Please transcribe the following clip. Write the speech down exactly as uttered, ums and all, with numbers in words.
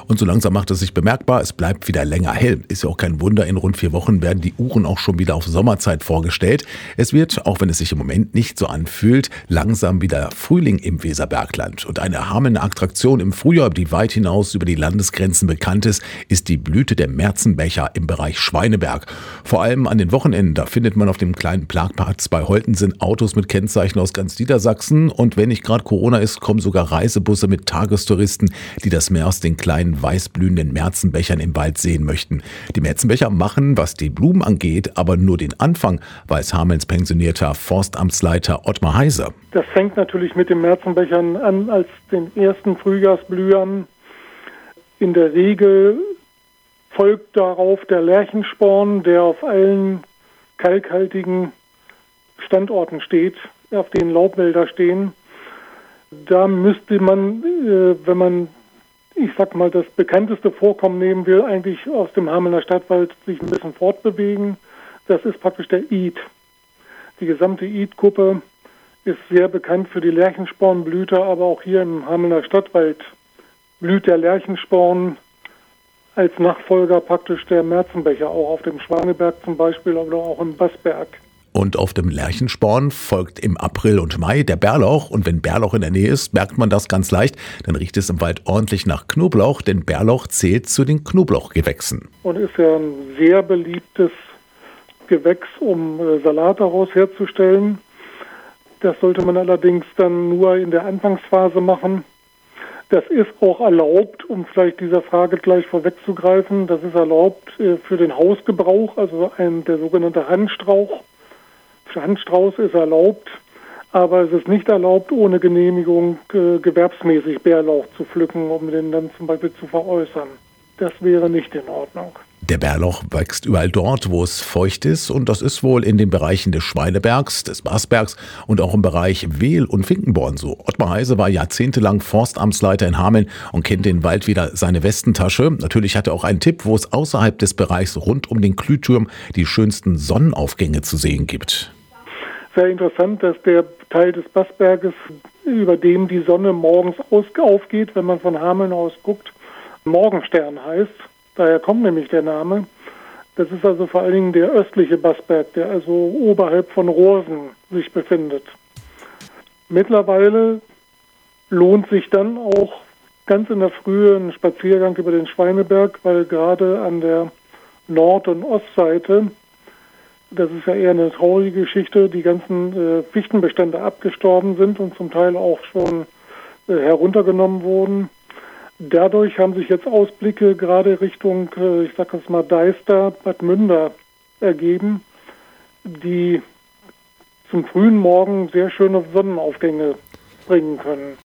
Und so langsam macht es sich bemerkbar, es bleibt wieder länger hell. Ist ja auch kein Wunder, in rund vier Wochen werden die Uhren auch schon wieder auf Sommerzeit vorgestellt. Es wird, auch wenn es sich im Moment nicht so anfühlt, langsam wieder Frühling im Weserbergland. Und eine Hamelner Attraktion im Frühjahr, die weit hinaus über die Landesgrenzen bekannt ist, ist die Blüte der Märzenbecher im Bereich Schweineberg. Vor allem an den Wochenenden, da findet man auf dem kleinen Parkplatz bei Holtensen Autos mit Kennzeichen aus ganz Niedersachsen. Und wenn nicht gerade Corona ist, kommen sogar Reisebusse mit Tagestouristen, die das Meer aus den kleinen weißblühenden Märzenbechern im Wald sehen möchten. Die Märzenbecher machen, was die Blumen angeht, aber nur den Anfang, weiß Hamelns pensionierter Forstamtsleiter Ottmar Heise. Das fängt natürlich mit den Märzenbechern an als den ersten Frühjahrsblühern. In der Regel folgt darauf der Lerchensporn, der auf allen kalkhaltigen Standorten steht, auf denen Laubwälder stehen. Da müsste man, wenn man, ich sag mal, das bekannteste Vorkommen nehmen will, eigentlich aus dem Hamelner Stadtwald sich ein bisschen fortbewegen. Das ist praktisch der Ied. Die gesamte Ied-Kuppe ist sehr bekannt für die Lerchenspornblüte, aber auch hier im Hamelner Stadtwald blüht der Lerchensporn als Nachfolger praktisch der Märzenbecher, auch auf dem Schwaneberg zum Beispiel oder auch im Bassberg. Und auf dem Lerchensporn folgt im April und Mai der Bärlauch. Und wenn Bärlauch in der Nähe ist, merkt man das ganz leicht. Dann riecht es im Wald ordentlich nach Knoblauch, denn Bärlauch zählt zu den Knoblauchgewächsen. Und ist ja ein sehr beliebtes Gewächs, um Salat daraus herzustellen. Das sollte man allerdings dann nur in der Anfangsphase machen. Das ist auch erlaubt, um vielleicht dieser Frage gleich vorwegzugreifen. Das ist erlaubt für den Hausgebrauch, also ein, der sogenannte Handstrauch. Handstrauß ist erlaubt, aber es ist nicht erlaubt, ohne Genehmigung äh, gewerbsmäßig Bärlauch zu pflücken, um den dann zum Beispiel zu veräußern. Das wäre nicht in Ordnung. Der Bärlauch wächst überall dort, wo es feucht ist, und das ist wohl in den Bereichen des Schweinebergs, des Bassbergs und auch im Bereich Wehl und Finkenborn so. Ottmar Heise war jahrzehntelang Forstamtsleiter in Hameln und kennt den Wald wie seine Westentasche. Natürlich hat er auch einen Tipp, wo es außerhalb des Bereichs rund um den Klühturm die schönsten Sonnenaufgänge zu sehen gibt. Sehr interessant, dass der Teil des Bassberges, über dem die Sonne morgens aufgeht, wenn man von Hameln aus guckt, Morgenstern heißt. Daher kommt nämlich der Name. Das ist also vor allen Dingen der östliche Bassberg, der also oberhalb von Rosen sich befindet. Mittlerweile lohnt sich dann auch ganz in der Frühe ein Spaziergang über den Schweineberg, weil gerade an der Nord- und Ostseite, das ist ja eher eine traurige Geschichte, die ganzen äh, Fichtenbestände abgestorben sind und zum Teil auch schon äh, heruntergenommen wurden. Dadurch haben sich jetzt Ausblicke gerade Richtung, äh, ich sag jetzt mal Deister, Bad Münder ergeben, die zum frühen Morgen sehr schöne Sonnenaufgänge bringen können.